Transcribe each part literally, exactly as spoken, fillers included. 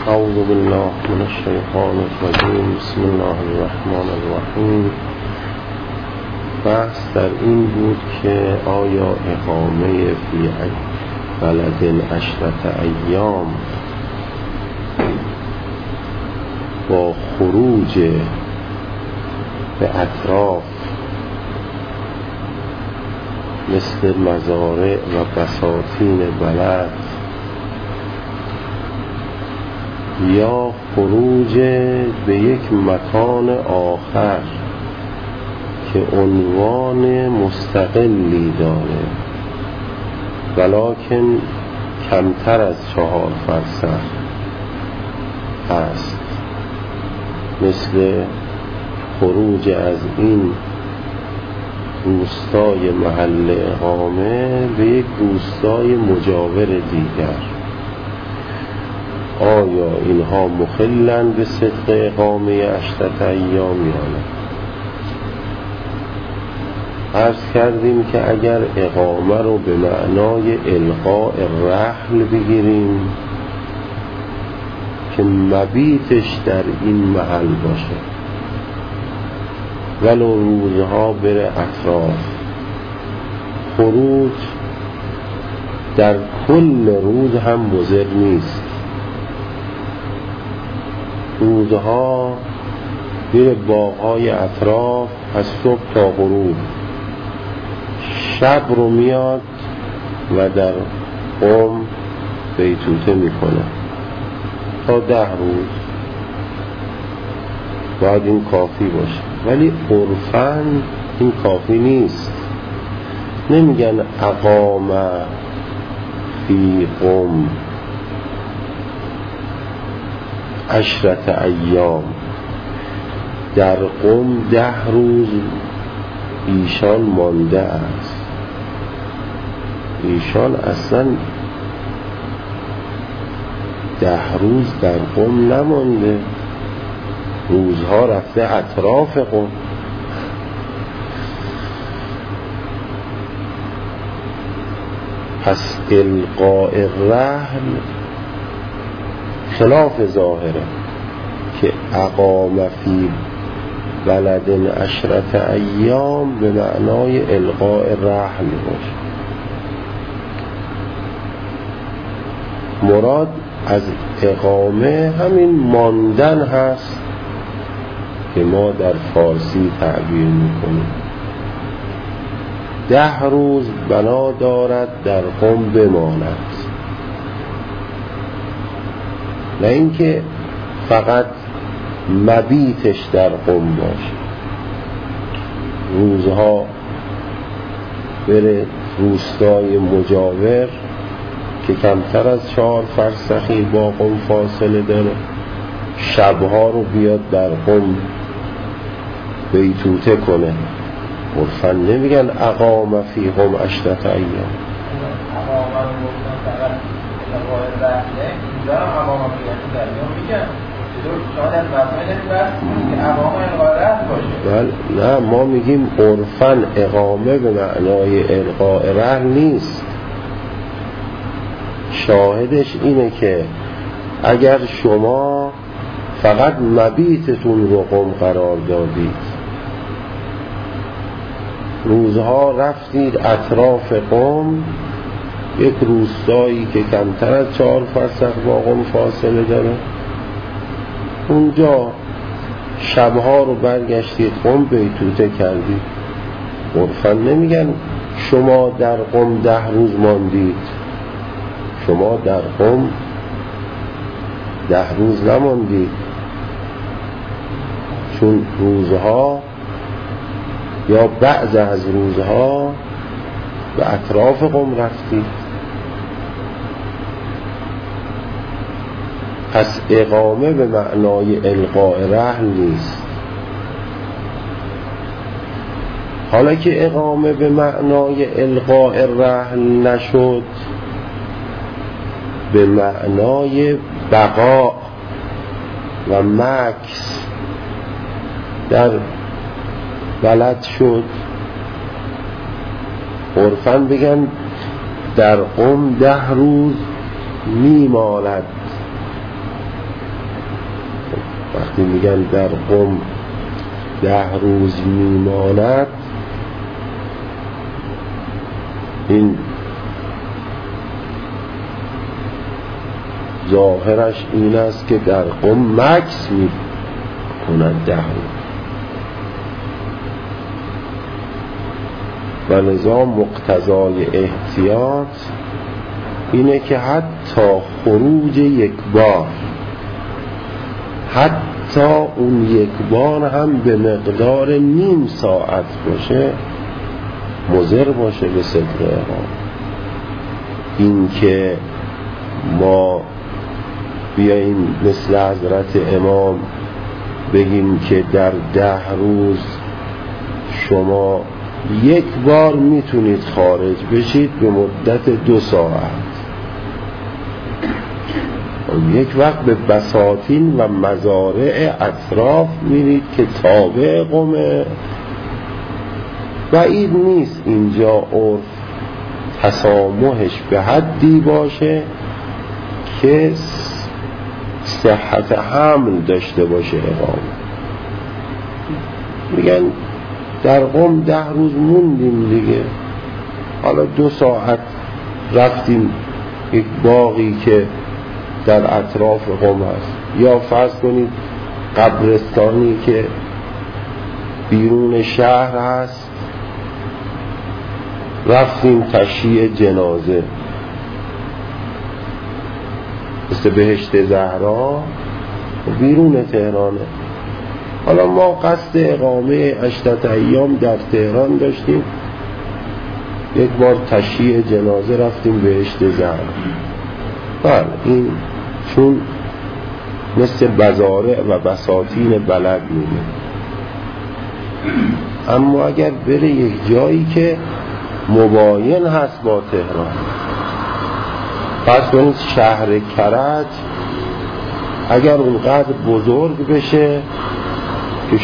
اعوذ بالله من الشیطان الرجیم. بسم الله الرحمن الرحیم. بحث در این بود که آیا اقامه فی بلد عشرة ایام با خروج به اطراف مثل مزارع و بساتین بلد یا خروج به یک مکان آخر که عنوان مستقلی داره ولکن کمتر از چهار فرسخ هست، مثل خروج از این روستای محل اقامه به یک روستای مجاور دیگر. آیا اینها مخلن به صدق اقامه عشرة ایام یا نه؟ عرض کردیم که اگر اقامه رو به معنای القاء رحل بگیریم که مبیتش در این محل باشه ولو روزها بره اطراف، خروج در کل روز هم مضر نیست. روزها بره باغ‌های اطراف از صبح تا غروب، شب رو میاد و در قم بیتوته میکنه تا ده روز، باید این کافی باشه. ولی عرفاً این کافی نیست. نمیگن اقام فی قم عشرة ایام، در قم ده روز ایشان مانده است. ایشان اصلا ده روز در قم نمانده، روزها رفته اطراف قم. پس القاء الرحل خلاف ظاهره که اقام فی بلد عشرة ایام به معنای القاء رحل باشه. مراد از اقامه همین ماندن هست که ما در فارسی تعبیر میکنیم. ده روز بنا دارد در قم بماند، نه اینکه فقط مبیتش در قم باشه. روزها بره روستای مجاور که کمتر از چهار فرسخی با قم فاصله داره، شبها رو بیاد در قم بیتوته کنه. عرفاً نمیگن اقام فی قم عشرة ایام. اقام رو گفتن فقط القاء رحله، اینجا اقام فی عشرة ایام میگن شاید از مفهوم داریم بس که اقام القاء رحل باشه. بله، نه، ما میگیم عرفاً اقامه به معنای القاء رحل نیست. شاهدش اینه که اگر شما فقط مبیتتون رو قم قرار دادید، روزها رفتید اطراف قم، یک روستایی که کمتر از چهار فرسخ با قم فاصله داره، اونجا شبها رو برگشتید قم بیتوته کردید، عرفاً نمیگن شما در قم ده روز ماندید. شما در قم ده روز نماندید، چون روزها یا بعض از روزها به اطراف قم رفتید. پس اقامه به معنای القاء رحل نیست. حالا که اقامه به معنای القاء رحل نشد، به معنای بقا و مکث در بلد شد، عرفاً بگن در قم ده روز میماند وقتی میگن در قم ده روز میماند، این ظاهرش این است که در قم مکث میکنند ده روز، و لذا مقتضای احتیاط اینه که حتی خروج یک بار، حتی اون یک بار هم به مقدار نیم ساعت باشه، مضر باشه به صدق اقامه. این که ما بیاییم مثل حضرت امام بگیم که در ده روز شما یک بار میتونید خارج بشید به مدت دو ساعت، یک وقت به بساتین و مزارع اطراف میرید که تابع قمه. بعید نیست اینجا عرف تسامحش به حدی باشه که صحت حمل داشته باشه اقامه. میگن در قم ده روز موندیم دیگه، حالا دو ساعت رفتیم یک باغی که در اطراف قم هست، یا فرض کنید قبرستانی که بیرون شهر هست، رفتیم تشییع جنازه مثل بهشت زهرا بیرون تهرانه. حالا ما قصد اقامه عشرت ایام در تهران داشتیم، یک بار تشییع جنازه رفتیم بهشت زهرا. بله، این چون مثل بزارع و بساتین بلد میده. اما اگر بره یک جایی که مباین هست با تهران، فرض کنید شهر کرج اگر اونقدر بزرگ بشه که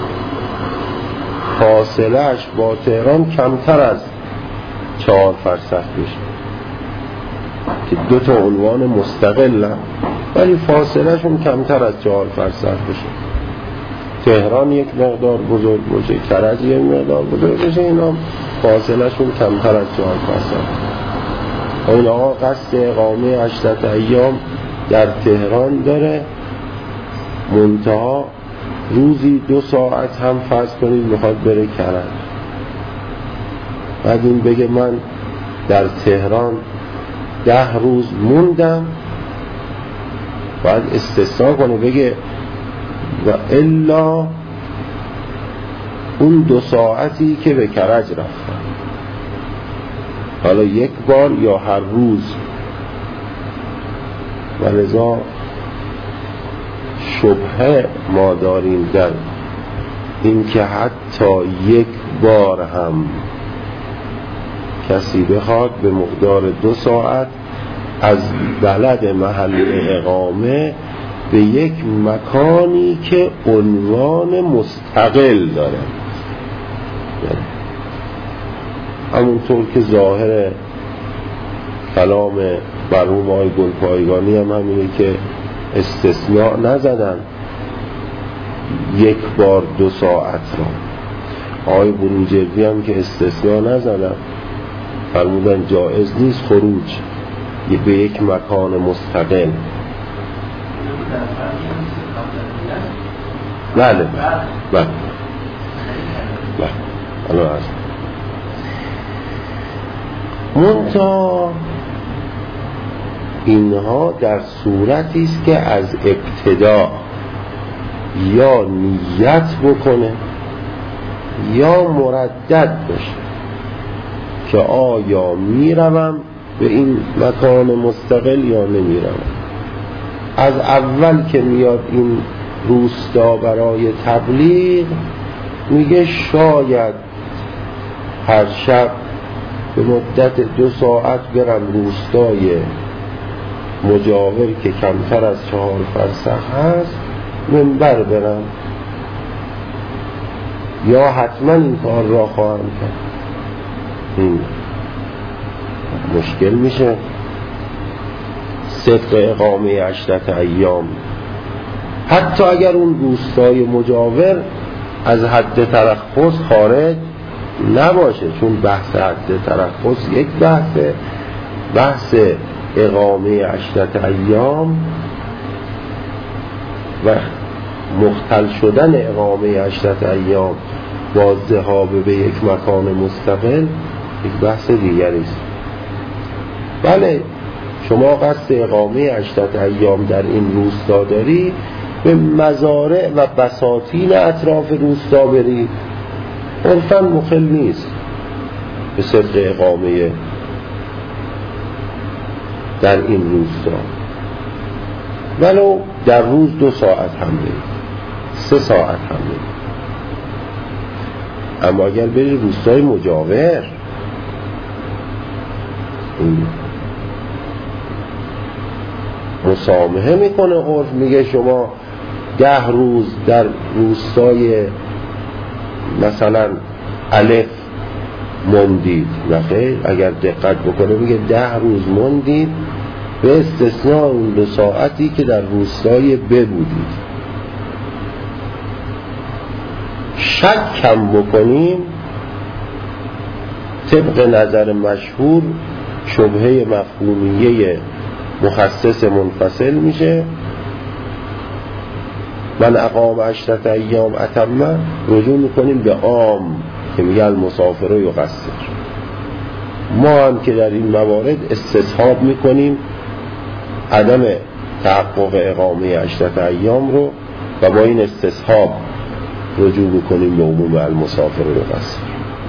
فاصلهش با تهران کمتر از چهار فرسخ بشه، که دو تا عنوان مستقل هم ولی فاصلهشون کمتر از چهار فرسخ بشه، تهران یک مقدار بزرگ باشه، کرج یک مقدار بزرگ باشه، اینا فاصلهشون کمتر از چهار فرسخ. این آقا قصد اقامه عشرت ایام در تهران داره، منتها روزی دو ساعت هم فرض کنید میخواد بره کرج، بعد این بگه من در تهران ده روز موندم، باید استثناء کنه بگه و الا اون دو ساعتی که به کرج رفتم، حالا یک بار یا هر روز. و لذا شبهه ما داریم در این که حتی یک بار هم کسی بخواد به مقدار دو ساعت از بلد محل اقامه به یک مکانی که عنوان مستقل داره، همونطور که ظاهر کلام مرحوم آقای گلپایگانی هم همینه که استثناء نزدن یک بار دو ساعت را. آقای بروجردی هم که استثناء نزدن، فرمودن جایز نیست خروج به یک مکان مستقل. بله بله بله بله الان هست. منتها اینها در صورتی است که از ابتدا یا نیت بکنه یا مردد باشه که آیا میروم به این مکان مستقل یا نمیروم. از اول که میاد این روستا برای تبلیغ میگه شاید هر شب به مدت دو ساعت برم روستای مجاور که کمتر از چهار فرسخ هست منبر برم، یا حتما این کار را خواهم کرد. این مشکل میشه. صدق اقامه عشرت ایام حتی اگر اون روستای مجاور از حد ترخص خارج نباشه، چون بحث حد ترخص یک بحثه، بحث اقامه عشرت ایام و مختل شدن اقامه عشرت ایام با ذهاب به یک مکان مستقل یک بحث دیگری است. بله شما قصد اقامه عشرت ایام در این روستا داری، به مزارع و بساتین اطراف روستا بری، عرفاً مخل نیست به صدق اقامه در این روستا، ولو در روز دو ساعت هم برید، سه ساعت هم برید. اما اگر بری روستای مجاور، مسامحه میکنه عرف، میگه شما ده روز در روستای مثلا الف مندید، نخیر، اگر دقت بکنه میگه ده روز مندید به استثناء اون دو ساعتی که در روستای ب بودید. شک کم بکنیم طبق نظر مشهور شبهه مفهومیه مخصص منفصل میشه. من اقام عشرت ایام اتمه رجوع میکنیم به عام که میگه المسافر و یقصر. ما هم که در این موارد استصحاب میکنیم عدم تحقق اقامه عشرت ایام رو و با این استصحاب رجوع میکنیم به عموم المسافر و یقصر.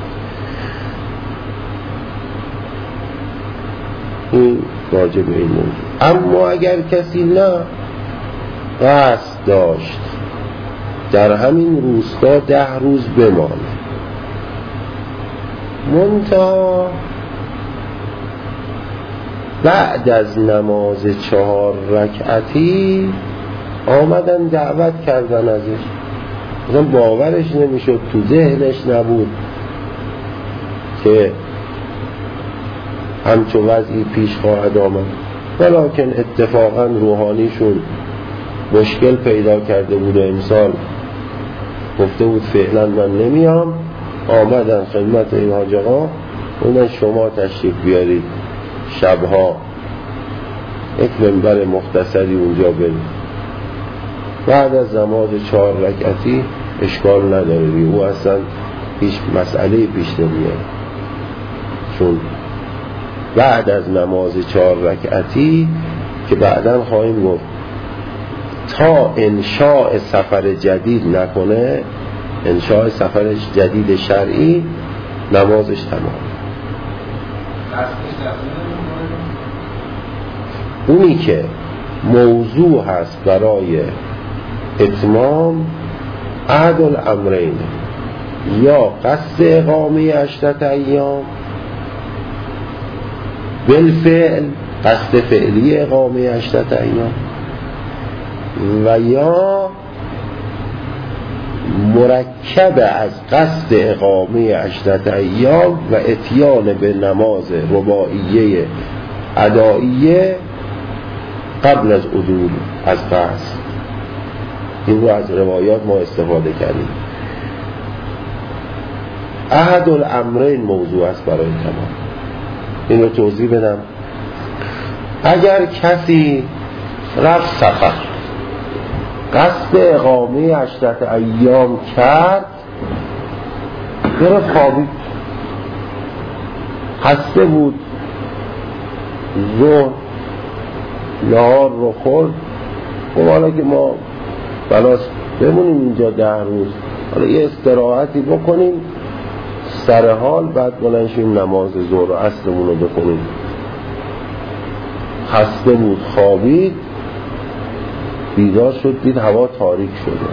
این راجع به این موضوع. اما اگر کسی نه قصد داشت در همین روستا ده روز بمانه، منتها بعد از نماز چهار رکعتی آمدن دعوت کردن ازش، مثلا باورش نمیشد، تو ذهنش نبود که همچو وضعی پیش خواهد آمد، ولیکن اتفاقا روحانیشون مشکل پیدا کرده بود و امسال گفته بود فعلا من نمیام. آمدن خدمت این حاج آقا، اونن شما تشریف بیارید شبها یک منبر مختصری اونجا برید، بعد از نماز چهار رکعتی اشکال نداره، او اصلا هیچ مسئله پیش نمیاد، چون بعد از نماز چهار رکعتی که بعداً خواهیم گفت تا انشاء سفر جدید نکنه، انشاء سفر جدید شرعی، نمازش تمام. اونی که موضوع هست برای اتمام عهد الامرین، یا قصد اقامه عشرت ایام بالفعل، قصد فعلی اقامه عشرت ایام، و یا مرکب از قصد اقامه عشرت ایام و اتیان به نماز رباعیه ادائیه قبل از عدول از قصد. این رو از روایات ما استفاده کردیم. احد الامرین موضوع است برای تمام. این رو توضیح بدم. اگر کسی رفت سفر، قصد اقامه عشرت ایام کرد، گرفت خوابید، خسته بود، ظهر نهار رو خورد، خب حالا که ما بلاس بمونیم اینجا ده روز، حالا یه استراحتی بکنیم سر حال، بعد بلنشیم نماز ظهر و عصرمون رو بخونیم. خسته بود، خوابید، بیدار شد دید هوا تاریک شده،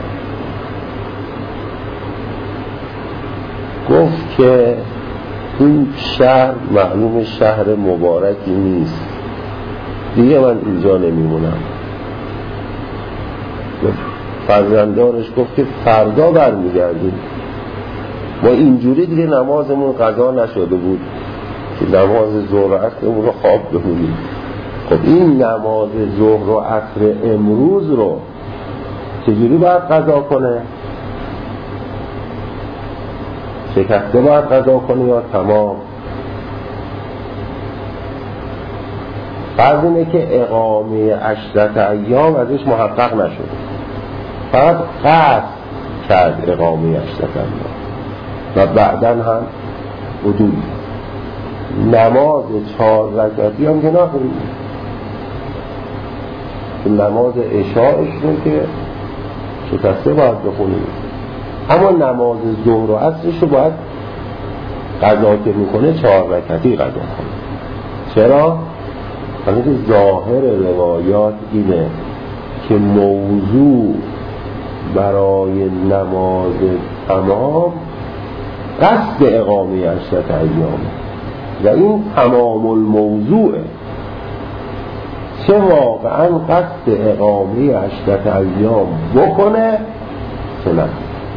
گفت که این شهر معلوم شهر مبارکی نیست، دیگه من اینجا نمیمونم. فرزندانش گفت که فردا برمیگردیم، ما اینجوری دیگه نمازمون قضا نشده بود که نماز ظهر و عصرمون رو خواب بمونیم. خب این نماز ظهر و عصر امروز رو چجوری باید قضا کنه؟ شکسته باید قضا کنه یا تمام؟ فرض اینه که اقامه عشرت ایام ازش محقق نشد، فقط قصد کرد اقامه عشرت ایام و بعداً هم حدود نماز چهار رکعتی هم که نخونید، نماز عشاءش رو که شکسته باید بخونید، اما نماز ظهر و عصرش رو باید قضا که میکنه چهار رکعتی قضا کنه. چرا؟ یعنی که ظاهر روایات اینه که موضوع برای نماز تمام قصد اقامه عشرت ایام و این تمام الموضوعه، چه واقعا قصد اقامه عشرت ایام بکنه چه نه.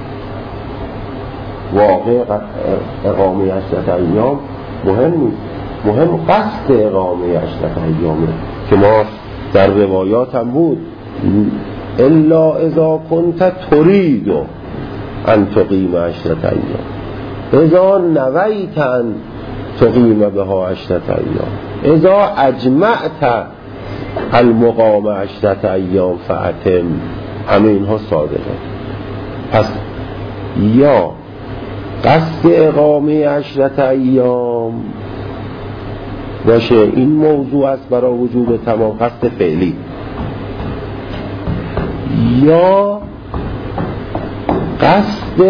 واقع اقامه عشرت ایام مهم نیست، مهم قصد اقامه عشرت ایامه که ما در روایات هم بود الا اذا كنت تريد ان تقیم عشرت ایام اذا نویت ان تقیم بها عشرت ایام اذا اجمعت المقام عشرت ایام فاتم. همه اینها صادقه. پس یا قصد اقامه عشرت ایام باشه، این موضوع است برای وجوب تمام، قصد فعلی، یا قصد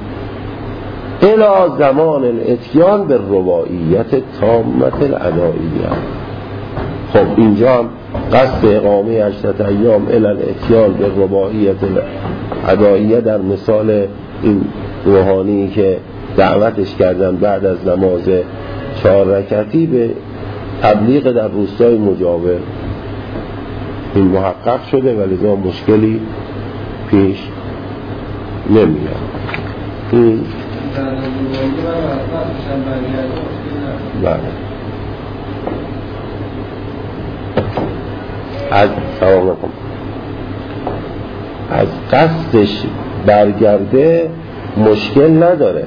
الى زمان الاتیان به رباعیت تامت الادائیه. خب اینجا هم قصد اقامه عشرت ایام الی الاتیان به رباعیت الادائیه در مثال این روحانی که دعوتش کردن بعد از نماز چهار رکعتی به تبلیغ در روستای مجاور، این محقق شده و لذا مشکلی پیش نمیاد. این بله از سلام علیکم از قصدش برگرده مشکل نداره،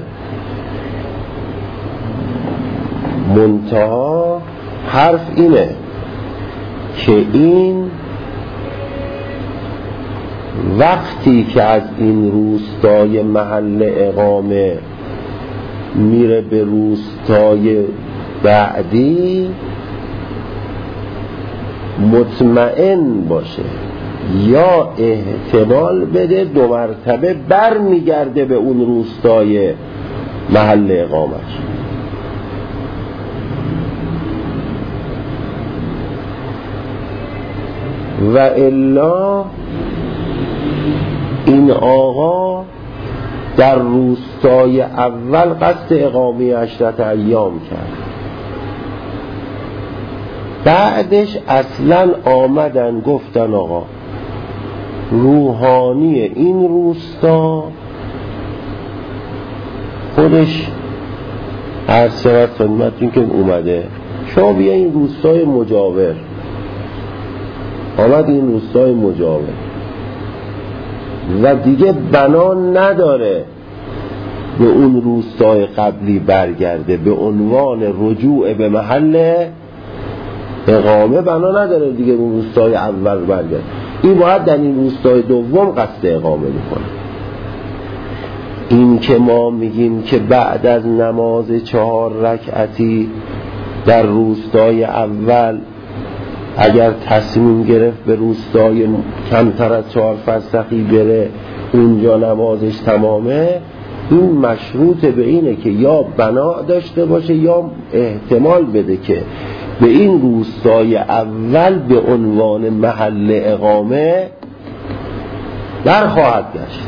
منتها حرف اینه که این وقتی که از این روستای محل اقامه میره به روستای بعدی مطمئن باشه یا احتمال بده دو مرتبه بر میگرده به اون روستای محل اقامش. و الا این آقا در روستای اول قصد اقامه عشرت ایام کرد، بعدش اصلا آمدن گفتن آقا روحانی این روستا خودش هر سرت خدمتون که اومده، شما بیا این روستای مجاور، آمد این روستای مجاور و دیگه بنا نداره به اون روستای قبلی برگرده، به عنوان رجوع به محل اقامه بنا نداره دیگه اون روستای اول برگرده، این باید در این روستای دوم قصد اقامه میکنه. این که ما میگیم که بعد از نماز چهار رکعتی در روستای اول اگر تصمیم گرفت به روستای کمتر از چهار فرسخی بره اونجا نمازش تمامه، این مشروط به اینه که یا بنا داشته باشه یا احتمال بده که به این روستای اول به عنوان محل اقامه در خواهد گشت.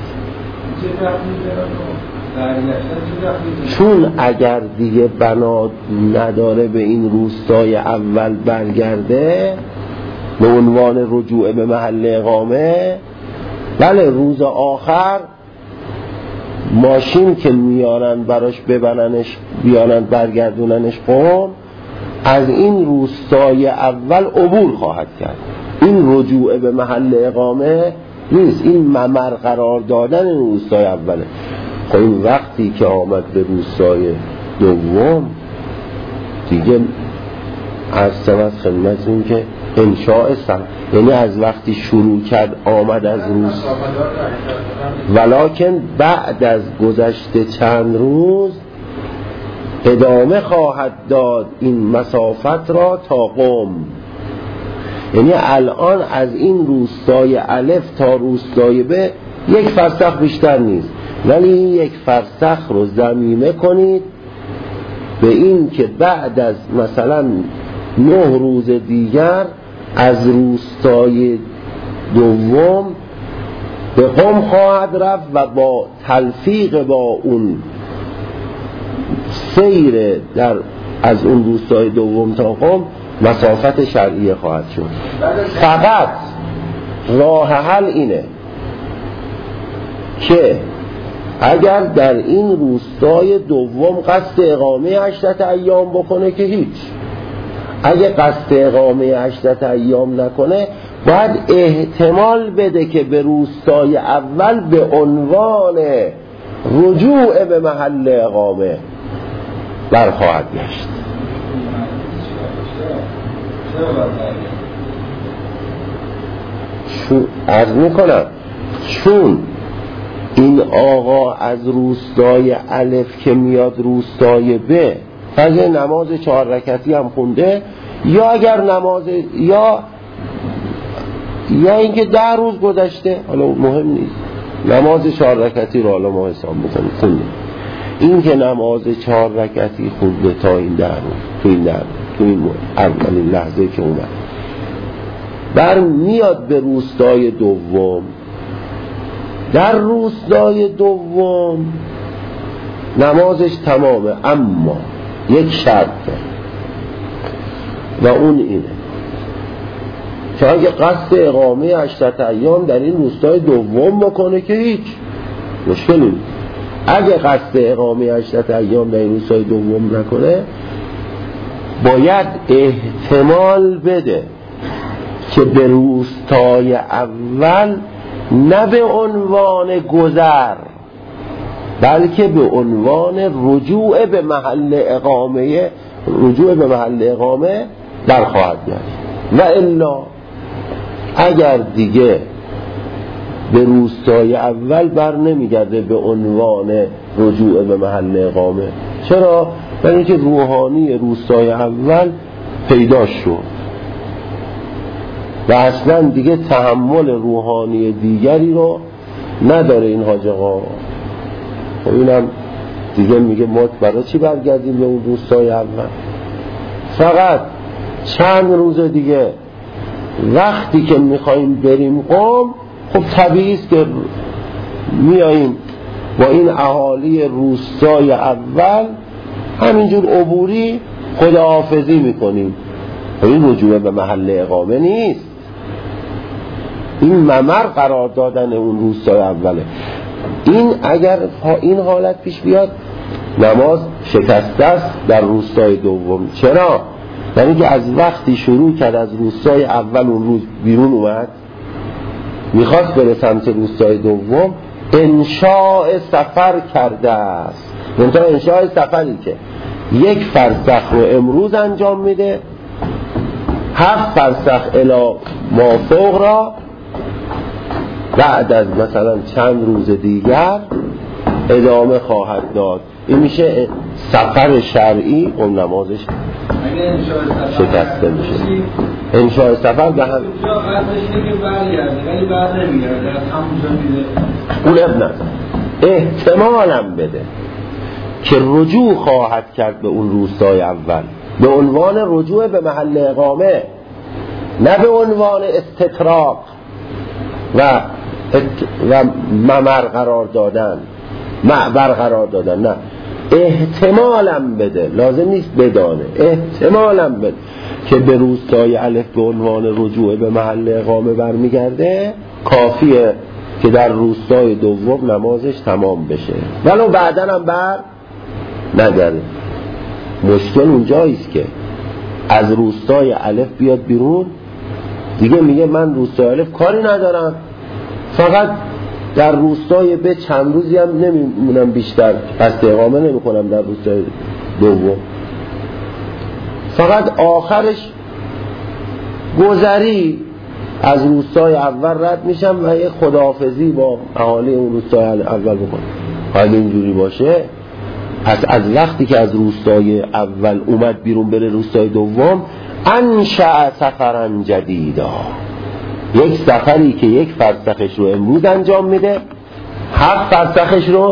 چون اگر دیگه بنا نداره به این روستای اول برگرده به عنوان رجوع به محل اقامه، بله روز آخر ماشین که میارن براش ببرنش بیارن برگردوننش قم، از این روستای اول عبور خواهد کرد. این رجوع به محل اقامه نیست، این ممر قرار دادن این روستای اوله. خب این وقتی که آمد به روستای دوم دیگه عرض شود خدمتتون که انشاء سن، یعنی از وقتی شروع کرد آمد از روز، ولکن بعد از گذشته چند روز ادامه خواهد داد این مسافت را تا قم. یعنی الان از این روستای الف تا روستای ب یک فرسخ بیشتر نیست، ولی این یک فرسخ رو ضمیمه کنید به این که بعد از مثلا نه روز دیگر از روستای دوم به قم خواهد رفت و با تلفیق با اون سیر در از اون روستای دوم تا قم مسافت شرعیه خواهد شد. فقط راه حل اینه که اگر در این روستای دوم قصد اقامه هشتت ایام بکنه که هیچ، اگه قصد اقامه هشتت ایام نکنه باید احتمال بده که به روستای اول به عنوان رجوع به محل اقامه برخواهد گشت. چون عرض میکنم چون این آقا از روستای الف که میاد روستای ب فقط نماز چهار رکعتی هم خونده، یا اگر نماز یا یا اینکه ده روز گذشته، حالا مهم نیست، نماز چهار رکعتی رو حالا ما حساب بکنیم خونده، این که نماز چهار رکعتی خونده تا این ده روز، تو این ده روز، تو این اولین لحظه که اومد بر میاد به روستای دوم. در روستای دوم نمازش تمامه، اما یک شرط و اون اینه که اگه قصد اقامه هشتت ایام در این روستای دوم بکنه که هیچ مشکلی نیست. اگه قصد اقامه هشتت ایام در این روستای دوم نکنه باید احتمال بده که به روستای اول نه به عنوان گذر بلکه به عنوان رجوع به محل اقامه رجوع به محل اقامه برخواهد گشت. و الا اگر دیگه به روستای اول بر نمیگرده به عنوان رجوع به محل اقامه. چرا؟ برای اینکه روحانی روستای اول پیدا شد و اصلا دیگه تحمل روحانی دیگری رو نداره این حاج آقا. خب اینم دیگه میگه ما برای چی برگردیم به اون روستای اول؟ فقط چند روز دیگه وقتی که میخواییم بریم قم، خب طبیعی است که میاییم با این اهالی روستای اول همینجور عبوری خداحافظی میکنیم. این رجوع به محل اقامه نیست، این ممر قرار دادن اون روستای اوله. این اگر این حالت پیش بیاد نماز شکسته است در روستای دوم. چرا؟ یعنی که از وقتی شروع کرد از روستای اول اون روز بیرون اومد میخواست بره سمت روستای دوم، انشاء سفر کرده است. منتها انشاء سفری که یک فرسخ رو امروز انجام میده، هفت فرسخ الی ما فوق را بعد از مثلا چند روز دیگر ادامه خواهد داد. این میشه سفر شرعی، اون نمازش شکسته میشه. انشاء سفر به هم اون ابن احتمالم بده که رجوع خواهد کرد به اون روستای اول به عنوان رجوع به محل اقامه، نه به عنوان استطراق و و ممر قرار دادن، معبر قرار دادن. نه، احتمالم بده، لازم نیست بدانه، احتمالم بده که به روستای الف به عنوان رجوع به محل اقامه برمیگرده، کافیه که در روستای دوم نمازش تمام بشه ولو بعدن هم بر نگرده. مشکل اونجاییست که از روستای الف بیاد بیرون، دیگه میگه من روستای الف کاری ندارم، فقط در روستای به چند روزی هم نمیمونم، بیشتر قصد اقامه نمی کنم در روستای دوم، فقط آخرش گذری از روستای اول رد میشم و یه خداحافظی با اهالی اون روستای اول بکنم. اگه اینجوری باشه پس از وقتی که از روستای اول اومد بیرون بره روستای دوم، انشأ سفرا جدیدا، یک سفری که یک فرسخش رو امروز انجام میده، هفت فرسخش رو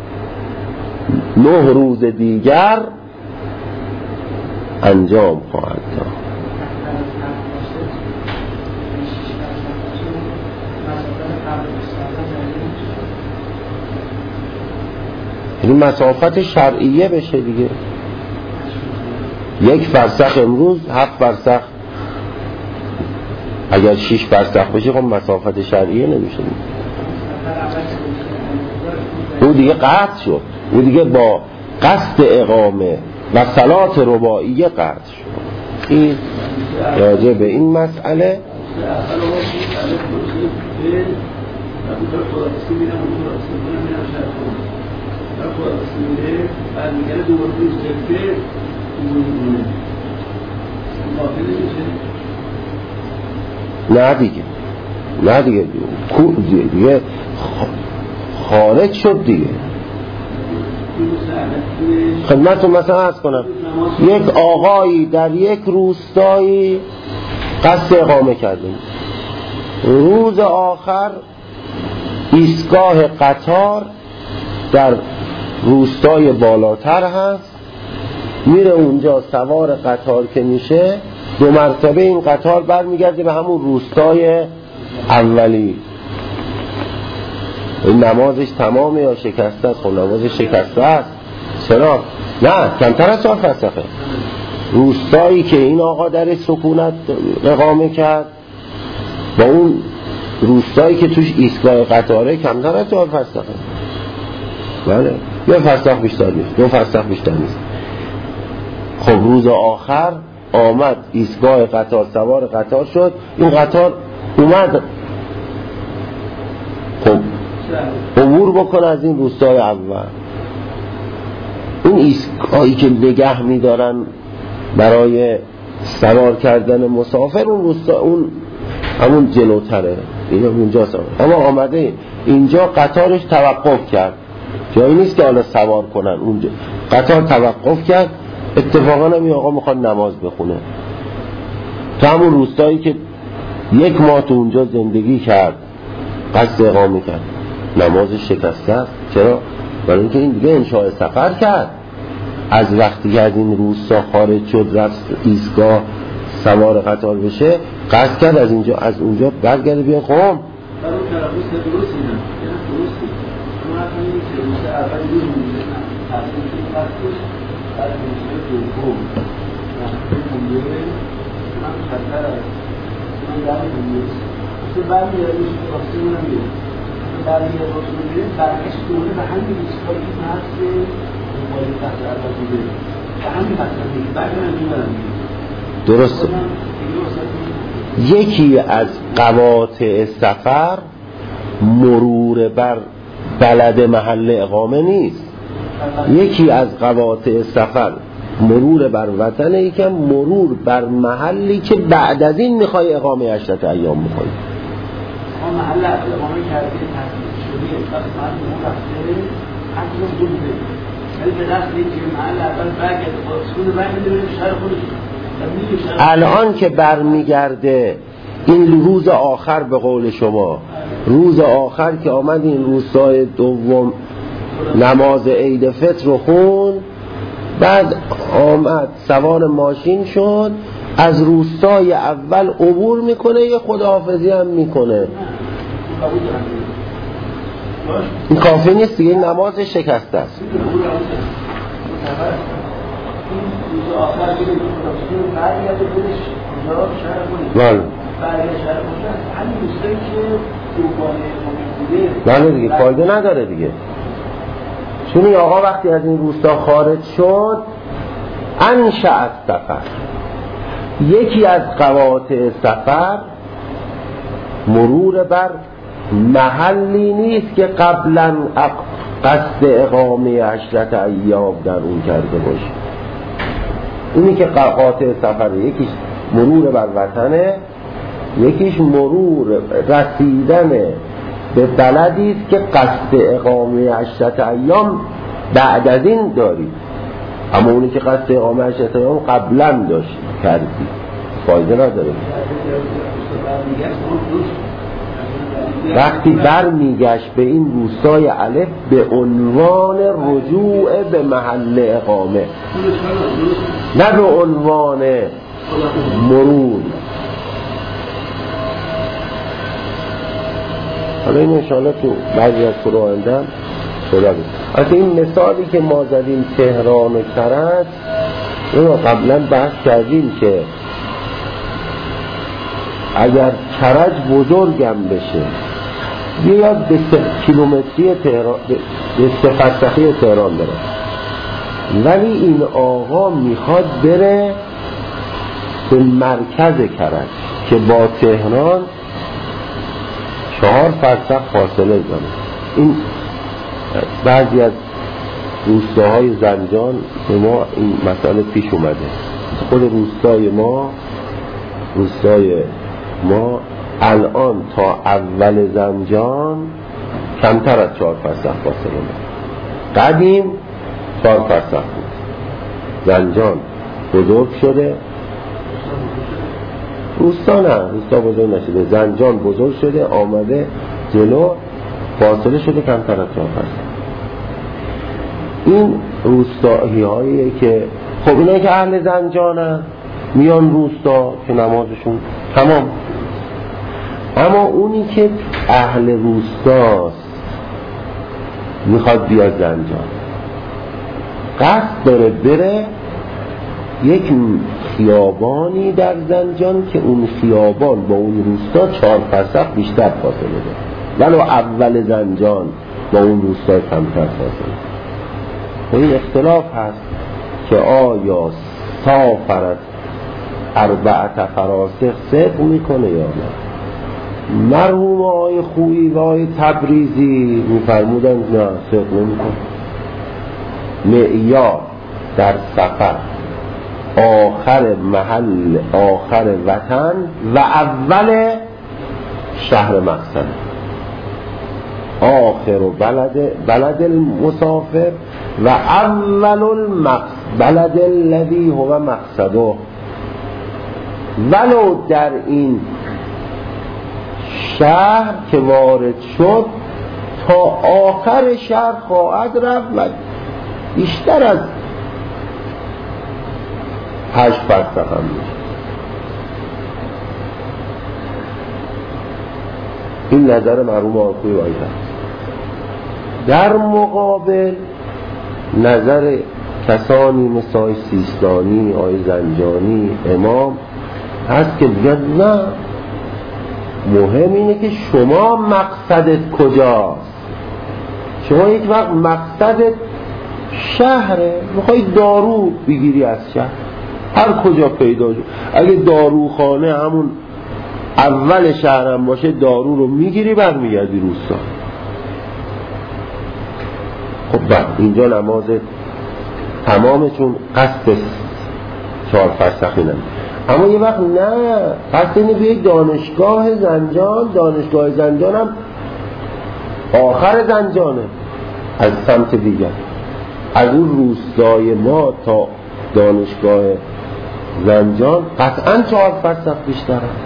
نه روز دیگر انجام خواهد داد. این مسافت شرعیه بشه دیگه، یک فرسخ امروز هفت فرسخ، اگر شش فرسخ بشه خب مسافت شرعیه نمیشه، او دیگه قطع شد، او دیگه با قصد اقامه و صلات رباعیه قطع شد. این راجع به این مسئله نه دیگه نه دیگه دیگه خارج شد دیگه. خدمتتون مثلا عرض کنم یک آقایی در یک روستایی قصد اقامه کردیم، روز آخر ایستگاه قطار در روستای بالاتر هست، میره اونجا سوار قطار که میشه دو مرتبه این قطار برمیگرده به همون روستای اولی. این نمازش تمامه یا شکسته است؟ خب نمازش شکسته است. چرا؟ نه، کمتر از چهار فرسخه. روستایی که این آقا در سکونت اقامه کرد با اون روستایی که توش ایستگاه قطاره کمتر از چهار فرسخه. بله، یه فرسخ بیشتر نیست، دو فرسخ بیشتر نیست. خب روز آخر آمد ایستگاه قطار، سوار قطار شد، این قطار اومد خب عبور بکنه از این روستای اول. این ایستگاهی که نگه می‌دارن برای سوار کردن مسافر اون روستا اون همون جلوتره، این اونجا سوار. اما آمده اینجا قطارش توقف کرد، جایی نیست که حالا سوار کنن، اونجا قطار توقف کرد. اتفاقا هم این آقا میخواد نماز بخونه تو همون روستایی که یک ماه تو اونجا زندگی کرد، قصد اقامه کرد، نمازش شکسته است. چرا؟ برای اینکه این دیگه انشاء سفر کرد، از وقتی که از این روستا خارج شد رفت ایستگاه سوار قطار بشه، قصد کرد از اینجا از اونجا برگرده بیاد قم. برای تراخیص درست اینا یعنی درستی اما حتی این که روز اول روز میشه تصمیم که قصدش برای روزهای دوم خونده من خطر است من دمی خونده مثل برمی یه روز راستی منم بیرم برمی یه روز رو بیرم برکش دوره به همین روزهای این هست که مقالی تحت اول بوده به همین مطلب میگه برمی من میبرم درسته. یکی از قواطع سفر مرور بر بلد محل اقامه نیست، یکی از قواطع سفر مرور بر وطنه، یکی مرور بر محلی که بعد از این میخوای اقامه عشرت ایام میخوای. محل اقامه کرده تحصیل شده پس محل اون رفته حتی بوده ولی به دست نیست که محل اول برگرده خودشون برگرده به شهر خودشون. الان که برمیگرده این روز آخر، به قول شما روز آخر که آمد این روزهای دوم نماز عید فطر رو خون، بعد آمد سوار ماشین شد از روستای اول عبور میکنه، یه خداحافظی هم میکنه، این کافی نیست دیگه، این نماز شکسته است. روز آخر که خودشون برگرده خودش اونجا شهر خودش برگرده شهر خودش همین روزایی که دوباره ممکن بوده نه دیگه فایده نداره دیگه، چون این آقا وقتی از این روستا خارج شد انشأ سفر. یکی از قواطع سفر مرور بر محلی نیست که قبلا قصد اقامه عشرت ایام در اون کرده باشه. اینی که قاطع سفره، یکیش مرور بر وطنه، یکیش مرور رسیدن به بلدی است که قصد اقامه عشرت ایام بعد از این داری، اما اونی که قصد اقامه عشرت ایام قبلا داشت کردی فایده نداره. وقتی بر میگشت به این روستای الف به عنوان رجوع به محل اقامه، نه به عنوان مرور. حالا این انشاءالله تو بعضی از فروهندن شده بود. اصلا این مثالی که ما زدیم تهران و کرج، اینو قبلا بحث کردیم که اگر کرج بزرگم بشه بیاد به سه کیلومتری تهران، به سه فرسخی تهران بره، ولی این آقا میخواد بره به مرکز کرج که با تهران چهار فرسخ فاصله داره. این بعضی از روستاهای زنجان به ما این مسئله پیش اومده. خود روستای ما روستای ما الان تا اول زنجان کمتر از چهار فرسخ فاصله داره. قدیم چهار فرسخ بود. زنجان بزرگ شده، روستا نه، روستا بزرگ نشده، زنجان بزرگ شده آمده جلو، فاصله شده کمتر از چهار فرسخ. این روستایی هایی که خب اینایی که اهل زنجانن میان روستا که نمازشون تمام، اما اونی که اهل روستاست میخواد بیاد زنجان، قصد داره بره یک خیابانی در زنجان که اون خیابان با اون روستا چهار فرسخ بیشتر فاصله داره، ولو اول زنجان با اون روستا کمتر فاصله. و این اختلاف هست که آیا سافرت اربعت فراسخ صدق میکنه یا نه. مرحوم آقای خویی و آقای تبریزی میفرمودن نه صدق نمیکنه. معیار در سفر آخر محل، آخر وطن و اول شهر مقصد، آخر بلد بلد المسافر و اول المقصد بلد الذی هو مقصده. ولو در این شهر که وارد شد تا آخر شهر خواهد رفت و بیشتر از هشت فرسخ هم میشه. این نظر مرحوم آقای وایده. در مقابل نظر کسانی مثل آقای سیستانی، آقای زنجانی، امام هست که میگن نه، مهم اینه که شما مقصدت کجاست. شما یک وقت مقصدت شهره، میخوای دارو بگیری از شهر، هر کجا پیدا شد، اگه داروخانه همون اول شهرم باشه دارو رو میگیری برمیگردی روستا. خب بعد اینجا نماز تمامه چون قصد چهار فرسخی نمید. اما یه وقت نه، قصد اینه به یک دانشگاه زنجان، دانشگاه زنجان هم آخر زنجانه از سمت دیگر، از اون روستای ما تا دانشگاه زنجان قطعا چهار فرسخ بیشتر هست.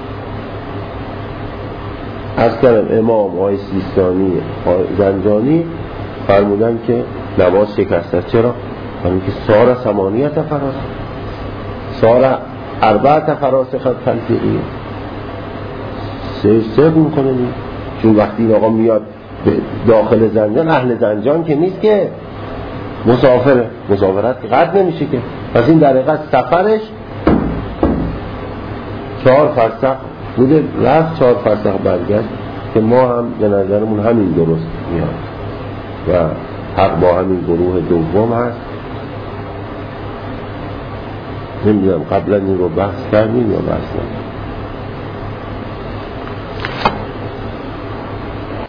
از کردم امام آقای سیستانی زنجانی فرمودن که نماز شکسته. چرا؟ همین که سار ثمانیت فراسخ، سار اربعت فراسخ تلفیقیه سه سه میکنه. چون وقتی این آقا میاد به داخل زنجان، اهل زنجان که نیست که مسافره، مسافرت که قد نمیشه که، پس این در حقیقت سفرش چهار فرسخ بوده، رفت چهار فرسخ برگشت، که ما هم به نظرمون همین درست میاد و حق با همین گروه دوم هست. نمیدونم قبلا این رو بحث کردیم یا بحث نمید.